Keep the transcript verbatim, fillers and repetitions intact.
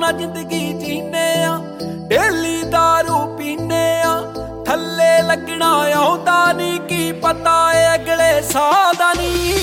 जिंदगी जीने आ डेली दारू पीने आ थल्ले लगना आउंदा नी की पता है अगले साल दा नी।